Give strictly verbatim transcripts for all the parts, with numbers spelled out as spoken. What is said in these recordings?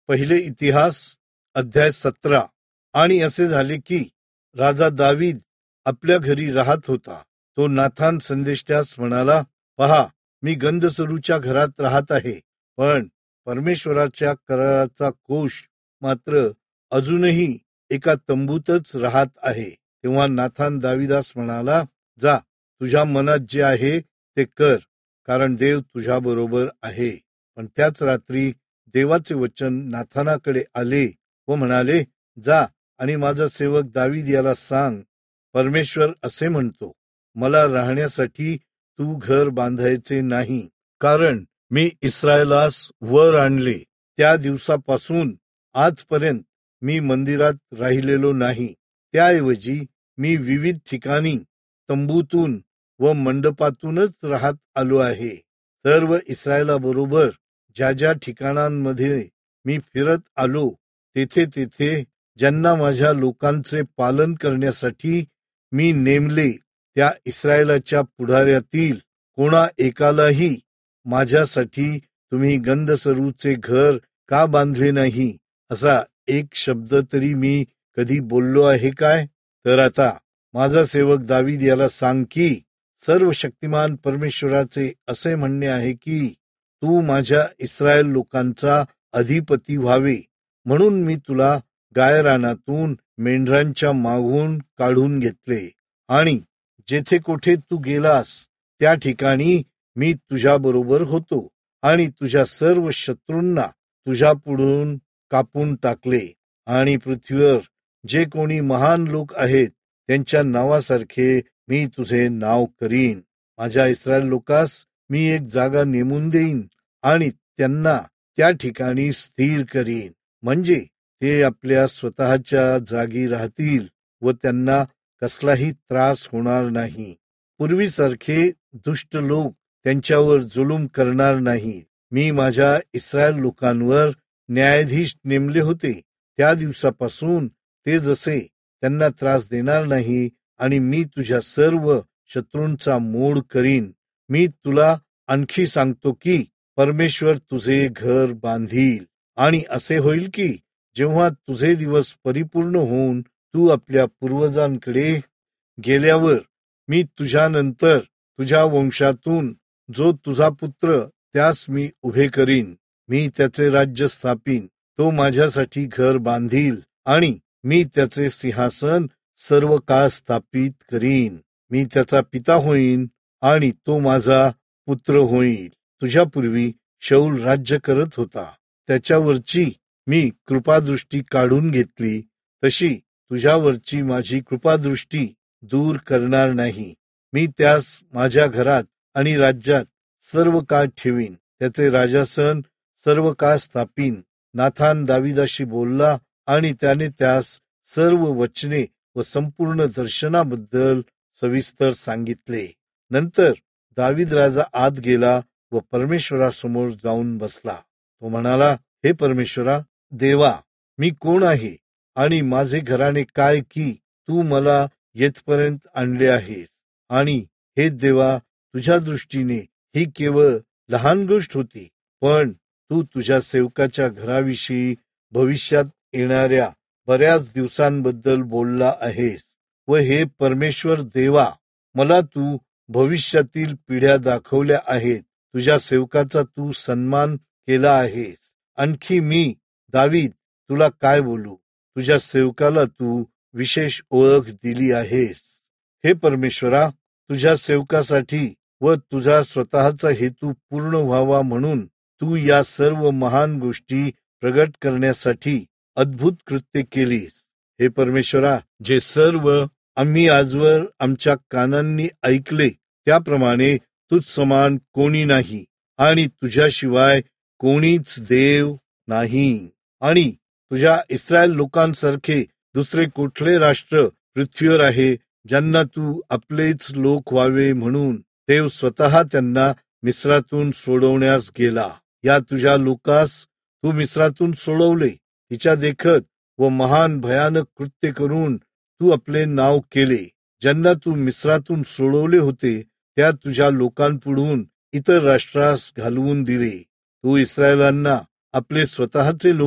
पहिले इतिहास अध्याय सतरा. आणि असे झाले की राजा दावीद आपल्या घरी राहत होता. तो नाथान संदेष्टास म्हणाला, पहा, मी गंधसरूच्या घरात राहत आहे, पण परमेश्वराच्या कराराचा कोश मात्र अजूनही एका तंबूतच राहत आहे. तेव्हा नाथान दाविदास म्हणाला, जा, तुझ्या मनात जे आहे ते कर, कारण देव तुझ्या बरोबर आहे. पण त्याच रात्री देवाचे वचन नाथानाकडे आले व म्हणाले, जा आणि माझा सेवक दावीद याला सांग, परमेश्वर असे म्हणतो, मला राहण्यासाठी तू घर बांधायचे नाही, कारण मी इस्रायलास वर आणले त्या दिवसापासून आजपर्यंत मी मंदिरात राहिलेलो नाही. त्याऐवजी मी विविध ठिकाणी तंबूतून व मंडपातूनच राहत आलो आहे. सर्व इस्रायलाबरोबर ज्या ज्या ठिकाणांमध्ये मी फिरत आलो, तेथे तेथे ज्यांना माझ्या लोकांचे पालन करण्यासाठी मी नेमले, त्या इस्रायलाच्या पुढाऱ्यातील कोणा एकालाही माझ्यासाठी तुम्ही गंधसरूचे घर का बांधले नाही, असा एक शब्द तरी मी कधी बोललो आहे काय? तर आता माझा सेवक दावीद याला सांग की, सर्व शक्तिमान परमेश्वराचे असे म्हणणे आहे की, तू माझ्या इस्रायल लोकांचा अधिपती व्हावे, म्हणून मी तुला गायरानातून मेंढरांच्या मागून काढून घेतले, आणि जेथे कोठे तू गेलास त्या ठिकाणी मी तुझ्या बरोबर होतो, आणि तुझ्या सर्व शत्रूंना तुझ्या पुढून कापून टाकले, आणि पृथ्वीवर जे कोणी महान लोक आहेत त्यांच्या नावासारखे मी तुझे नाव करीन. माझ्या इस्रायल लोकास मी एक जागा नेमून देईन आणि त्यांना त्या ठिकाणी स्थिर करीन, म्हणजे ते आपल्या स्वतःच्या जागी राहतील व त्यांना कसलाही त्रास होणार नाही. पूर्वीसारखे दुष्ट लोक त्यांच्यावर जुलूम करणार नाही. मी माझ्या इस्रायल लोकांवर न्यायाधीश नेमले होते, त्या दिवसापासून ते जसे त्यांना त्रास देणार नाही, आणि मी तुझ्या सर्व शत्रूंचा मोड करीन. मी तुला आणखी सांगतो की परमेश्वर तुझे घर बांधील, आणि असे होईल की जेव्हा तुझे दिवस परिपूर्ण होऊन तू आपल्या पूर्वजांकडे गेल्यावर मी तुझ्यानंतर तुझ्या वंशातून जो तुझा पुत्र त्यास मी उभे करीन. मी त्याचे राज्य स्थापीन, तो माझ्यासाठी घर बांधील, आणि मी त्याचे सिंहासन सर्व काळ स्थापित करीन. मी त्याचा पिता होईन आणि तो माझा पुत्र होईल. तुझ्यापूर्वी शौल राज्य करत होता, त्याच्यावरची मी कृपादृष्टी काढून घेतली, तशी तुझ्यावरची माझी कृपादृष्टी दूर करणार नाही. मी त्यास माझ्या घरात आणि राज्यात सर्व काळ ठेवीन, त्याचे राजासन सर्व काळ स्थापीन. नाथान दाविदाशी बोलला, आणि त्याने त्यास सर्व वचने व संपूर्ण दर्शनाबद्दल सविस्तर सांगितले. नंतर दावीद राजा आत गेला व परमेश्वरासमोर जाऊन बसला. तो म्हणाला, हे परमेश्वरा देवा, मी कोण आहे आणि माझे घराणे काय की तू मला येथपर्यंत आणले आहेस, आणि हे देवा, तुझ्या दृष्टीने ही केवळ लहान गोष्ट होती, पण तू तुझ्या सेवकाच्या घराविषयी भविष्यात येणाऱ्या बऱ्याच दिवसांबद्दल बोलला आहेस. व हे परमेश्वर देवा, मला तू भविष्यातील पिढ्या दाखवल्या आहेत. तुझ्या सेवकाचा तू सन्मान केला आहेस. आणखी मी दावीद तुला काय बोलू? तुझ्या सेवकाला तू विशेष ओळख दिली आहेस. हे परमेश्वरा, तुझ्या सेवकासाठी व तुझा स्वतःचा हेतू पूर्ण व्हावा म्हणून तू या सर्व महान गोष्टी प्रगट करण्यासाठी अद्भुत कृत्य केलीस. हे परमेश्वरा, जे सर्व आम्ही आजवर आमच्या कानांनी ऐकले, त्याप्रमाणे तुझ समान कोणी नाही, आणि तुझ्याशिवाय कोणीच देव नाही. आणि तुझ्या इस्रायल लोकांसारखे दुसरे कुठले राष्ट्र पृथ्वीवर आहे ज्यांना तू आपलेच लोक व्हावे म्हणून देव स्वतः त्यांना मिस्रातून सोडवण्यास गेला. या तुझ्या लोकास तू मिस्रातून सोडवले, तिच्या देखत व महान भयानक कृत्य करून तू आपले नाव केले. ज्यांना तू मिस्रातून सोडवले होते त्या तुझ्या लोकांपुढून इतर राष्ट्रास घालवून दिले. तू इस्रायलांना आपले स्वतःचे लोक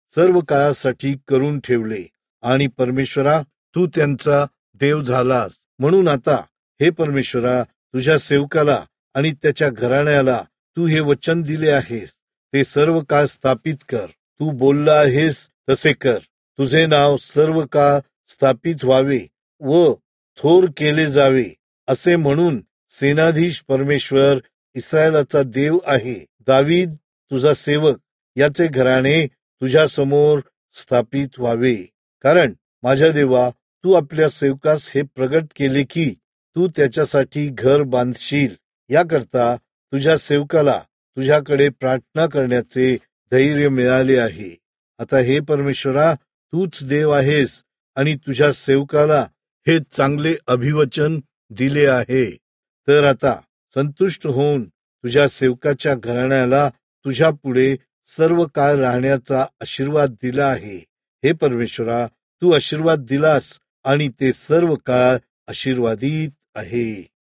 सर्व काळासाठी करून ठेवले आणि परमेश्वरा तू त्यांचा देव झालास. म्हणून आता हे परमेश्वरा तुझ्या सेवकाला आणि त्याच्या घराण्याला तू हे वचन दिले आहेस ते सर्व काळ स्थापित कर. तू बोलला आहेस तसे कर. तुझे नाव सर्व काळ स्थापित व्हावे व थोर केले जावे असे म्हणून सेनाधीश परमेश्वर इस्रायलाचा देव आहे. दावीद तुझा सेवक याचे घराणे तुझ्या समोर स्थापित व्हावे. कारण माझ्या देवा तू आपल्या सेवकास हे प्रगट केले की तू त्याच्यासाठी घर बांधशील. याकरता तुझ्या सेवकाला तुझ्याकडे प्रार्थना करण्याचे धैर्य मिळाले आहे. आता हे परमेश्वरा तूच देव आहेस आणि तुझ्या सेवकाला हे चांगले अभिवचन दिले आहे. तर आता संतुष्ट होऊन तुझ्या सेवकाच्या घराण्याला तुझ्या पुढे सर्व काळ राहण्याचा आशीर्वाद दिला आहे. हे परमेश्वरा तू आशीर्वाद दिलास आणि ते सर्व काळ आशीर्वादित आहे.